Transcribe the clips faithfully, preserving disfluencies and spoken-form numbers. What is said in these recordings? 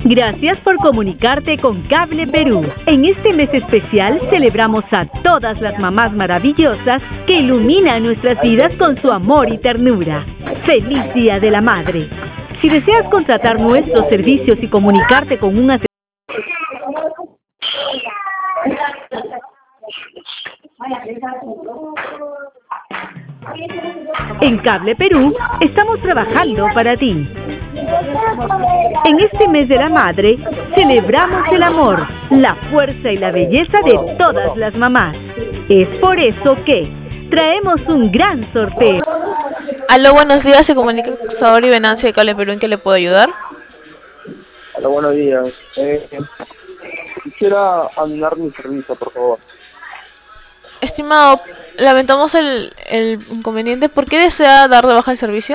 Gracias por comunicarte con Cable Perú. En este mes especial celebramos a todas las mamás maravillosas que iluminan nuestras vidas con su amor y ternura. ¡Feliz Día de la Madre! Si deseas contratar nuestros servicios y comunicarte con un asesor, en Cable Perú estamos trabajando para ti. En este mes de la madre, celebramos el amor, la fuerza y la belleza de todas las mamás. Es por eso que traemos un gran sorteo. Aló, buenos días, se comunica con Sabor y Venancia de Cable Perú, ¿en qué le puedo ayudar? Hola, buenos días. Eh, quisiera anular mi servicio, por favor. Estimado, lamentamos el, el inconveniente. ¿Por qué desea dar de baja el servicio?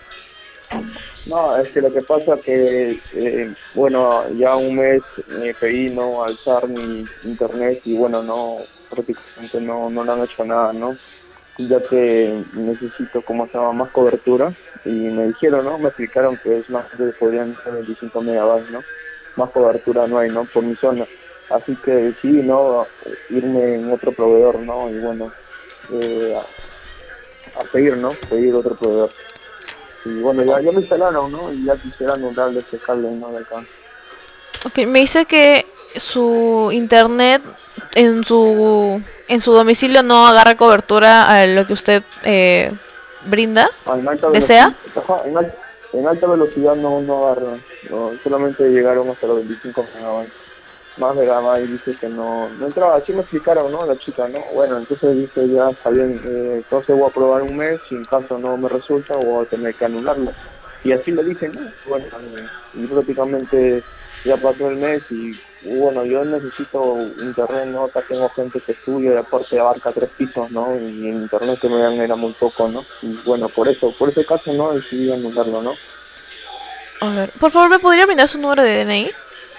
No, es que lo que pasa que, eh, bueno, ya un mes me pedí no alzar mi internet y bueno, no, prácticamente no, no le han hecho nada, ¿no? Ya que necesito, como se llama, más cobertura y me dijeron, ¿no? Me explicaron que es más que podrían ser veinticinco megabytes, ¿no? Más cobertura no hay, ¿no? Por mi zona. Así que decidí, ¿no? Irme en otro proveedor, ¿no? Y bueno, eh, a, a pedir, ¿no? Pedir otro proveedor. Y bueno, ya, ya me instalaron, ¿no? Y ya quisiera anularle ese cable, ¿no? De acá. Ok, me dice que su internet en su en su domicilio no agarra cobertura a lo que usted eh, brinda. Ah, en alta ¿Desea? velocidad, ajá, en, al, en alta velocidad no, no agarra, no, solamente llegaron hasta los veinticinco megabytes. Más de gama y dice que no, no entraba, así me explicaron, ¿no? La chica, ¿no? Bueno, entonces dice, ya está bien, eh, entonces voy a probar un mes, si en caso no me resulta, voy a tener que anularlo. Y así le dicen, ¿no? Bueno, eh, y prácticamente ya pasó el mes y, y bueno, yo necesito internet, ¿no? Acá tengo gente que estudia y aparte abarca tres pisos, ¿no? Y en internet que me dan era muy poco, ¿no? Y bueno, por eso, por ese caso, ¿no? Decidí anularlo, ¿no? A ver, por favor, ¿me podría brindar su número de D N I?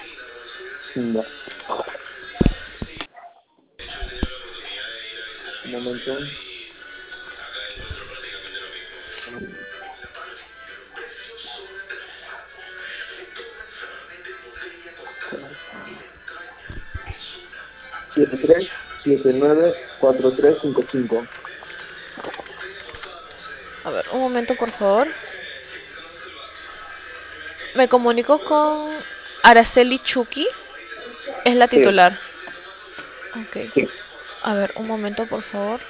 Ya. Un momento. siete tres siete nueve cuatro tres cinco cinco. A ver, un momento, por favor. Me comunico con Araceli Chucky. Es la Sí, titular. Ok. sí. A ver, un momento, por favor.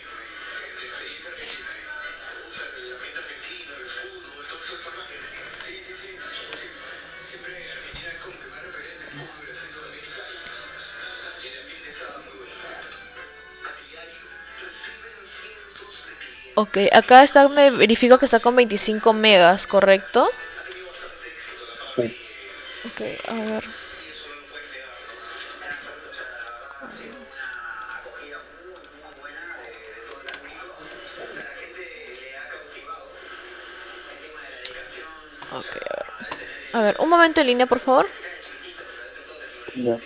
Ok, acá está, me verifico que está con veinticinco megas, ¿correcto? Sí. Ok, a ver. Ok, a ver. A ver, un momento en línea, por favor. Ya.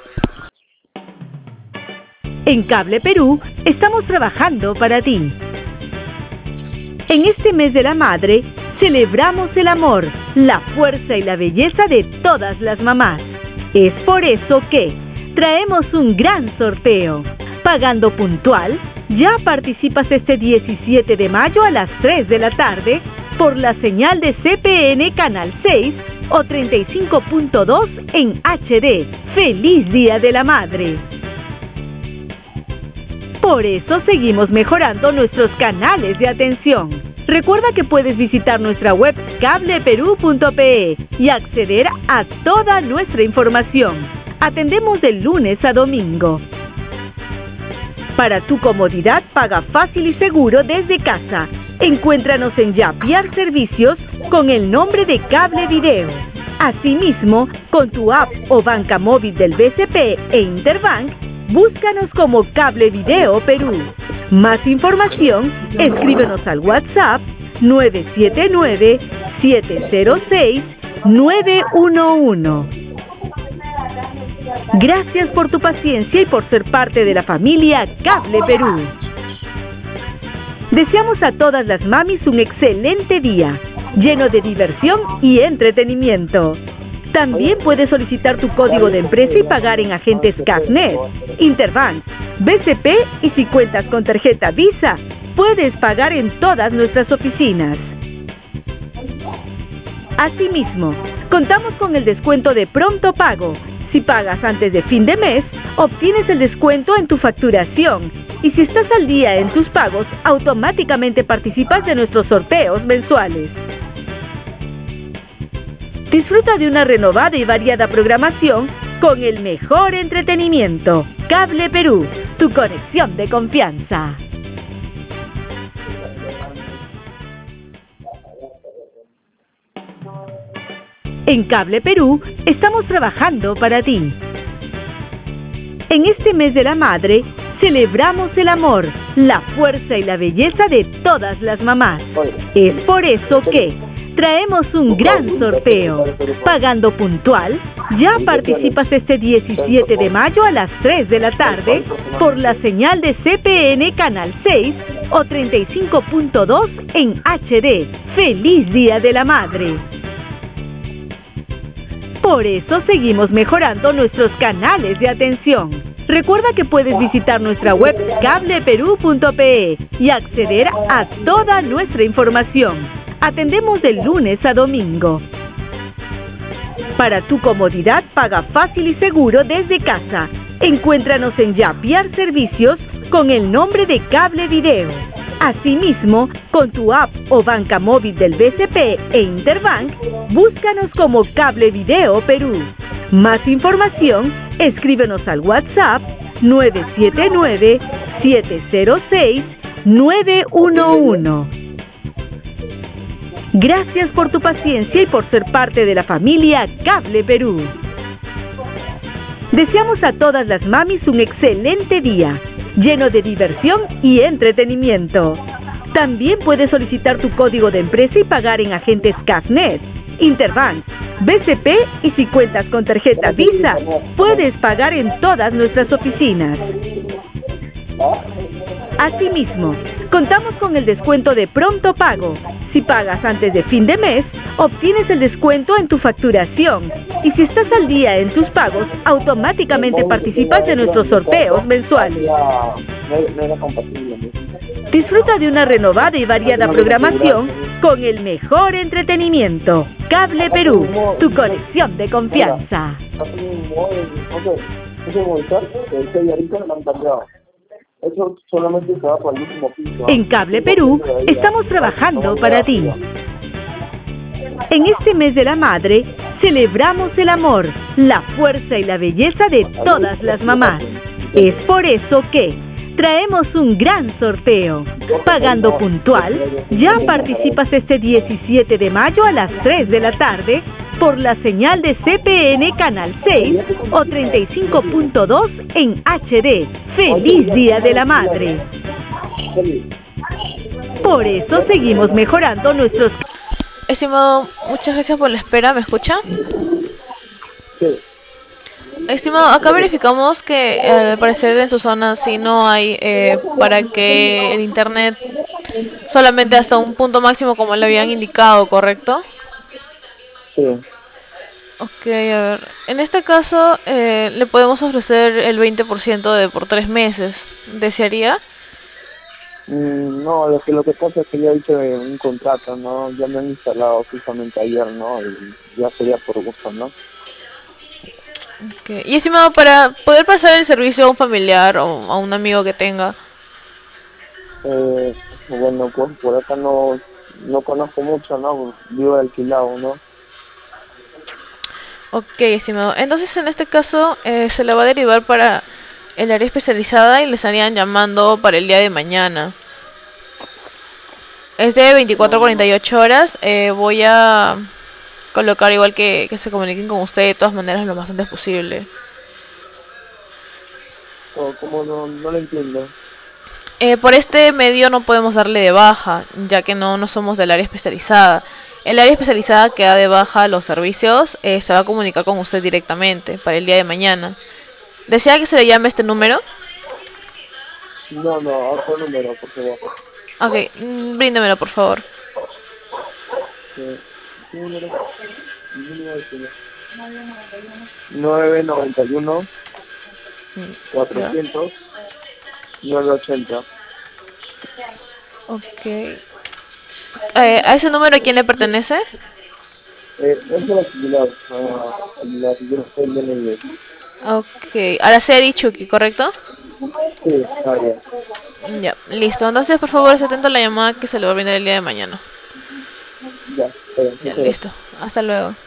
En Cable Perú estamos trabajando para ti. En este mes de la madre, celebramos el amor, la fuerza y la belleza de todas las mamás. Es por eso que traemos un gran sorteo. Pagando puntual, ya participas este diecisiete de mayo a las tres de la tarde por la señal de C P N Canal seis o treinta y cinco punto dos en H D. ¡Feliz Día de la Madre! Por eso seguimos mejorando nuestros canales de atención. Recuerda que puedes visitar nuestra web cable perú punto pe y acceder a toda nuestra información. Atendemos de lunes a domingo. Para tu comodidad, paga fácil y seguro desde casa. Encuéntranos en Yapiar Servicios con el nombre de Cable Video. Asimismo, con tu app o banca móvil del B C P e Interbank, búscanos como Cable Video Perú. Más información, escríbenos al WhatsApp nueve siete nueve, siete cero seis, nueve uno uno. Gracias por tu paciencia y por ser parte de la familia Cable Perú. Deseamos a todas las mamis un excelente día, lleno de diversión y entretenimiento. También puedes solicitar tu código de empresa y pagar en agentes Cafnet, Interbank, B C P y si cuentas con tarjeta Visa, puedes pagar en todas nuestras oficinas. Asimismo, contamos con el descuento de pronto pago. Si pagas antes de fin de mes, obtienes el descuento en tu facturación. Y si estás al día en tus pagos, automáticamente participas de nuestros sorteos mensuales. Disfruta de una renovada y variada programación con el mejor entretenimiento. Cable Perú, tu conexión de confianza. En Cable Perú estamos trabajando para ti. En este mes de la madre, celebramos el amor, la fuerza y la belleza de todas las mamás. Es por eso que traemos un gran sorteo. Pagando puntual, ya participas este diecisiete de mayo a las tres de la tarde por la señal de C P N Canal seis o treinta y cinco punto dos en H D. ¡Feliz Día de la Madre! Por eso seguimos mejorando nuestros canales de atención. Recuerda que puedes visitar nuestra web cable perú punto pe y acceder a toda nuestra información. Atendemos de lunes a domingo. Para tu comodidad, paga fácil y seguro desde casa. Encuéntranos en Yapiar Servicios con el nombre de Cable Video. Asimismo, con tu app o banca móvil del B C P e Interbank, búscanos como Cable Video Perú. Más información, escríbenos al WhatsApp nueve siete nueve, siete cero seis, nueve uno uno. Gracias por tu paciencia y por ser parte de la familia Cable Perú. Deseamos a todas las mamis un excelente día, lleno de diversión y entretenimiento. También puedes solicitar tu código de empresa y pagar en agentes Cafnet, Interbank, B C P y si cuentas con tarjeta Visa, puedes pagar en todas nuestras oficinas. Asimismo, contamos con el descuento de pronto pago. Si pagas antes de fin de mes, obtienes el descuento en tu facturación. Y si estás al día en tus pagos, automáticamente participas de nuestros sorteos mensuales. Disfruta de una renovada y variada programación con el mejor entretenimiento. Cable Perú, tu conexión de confianza. Eso solamente se va para el último piso. En Cable Perú estamos trabajando para ti. En este mes de la madre, celebramos el amor, la fuerza y la belleza de todas las mamás. Es por eso que traemos un gran sorteo. Pagando puntual, ya participas este diecisiete de mayo a las tres de la tarde por la señal de C P N Canal seis o treinta y cinco punto dos en H D. ¡Feliz Día de la Madre! Por eso seguimos mejorando nuestros... Estimado, muchas gracias por la espera, ¿me escucha? Sí. Estimado, acá verificamos que eh, al parecer en su zona sí no hay eh, para que el internet solamente hasta un punto máximo como le habían indicado, ¿correcto? Sí. Ok, a ver, en este caso eh, le podemos ofrecer el veinte por ciento de por tres meses, ¿desearía? Mm, no, lo que lo que pasa es que ya hice un contrato, ¿no? Ya me han instalado justamente ayer, ¿no? Y ya sería por gusto, ¿no? Okay. Y estimado, para poder pasar el servicio a un familiar o a un amigo que tenga. Eh, bueno, pues por acá no, no conozco mucho, ¿no? Vivo alquilado, ¿no? Ok, estimado. Entonces, en este caso, eh, se le va a derivar para el área especializada y le estarían llamando para el día de mañana. Es de veinticuatro a cuarenta y ocho horas. Eh, voy a colocar igual que, que se comuniquen con usted de todas maneras lo más antes posible. O como no, no lo entiendo. Eh, por este medio no podemos darle de baja, ya que no, no somos del área especializada. El área especializada que da de baja los servicios eh, se va a comunicar con usted directamente para el día de mañana. ¿Desea que se le llame este número? No, no, otro número, por favor. Ok, mm, bríndemelo por favor. Sí. ¿Qué número? El número de teléfono. nueve noventa y uno Mm, ¿Ya? cuatrocientos nueve ochenta. Ok. Eh, ¿a ese número a quién le pertenece? Eh, es la similar, a la siguiente del D N I. Ok. Araceli Chucky, ¿correcto? Sí, está bien. Mm, Ya, listo. Entonces, por favor, se atento a la llamada que se le va a brindar el día de mañana. Ya, está bien. Ya, Muchas gracias. listo. Hasta luego.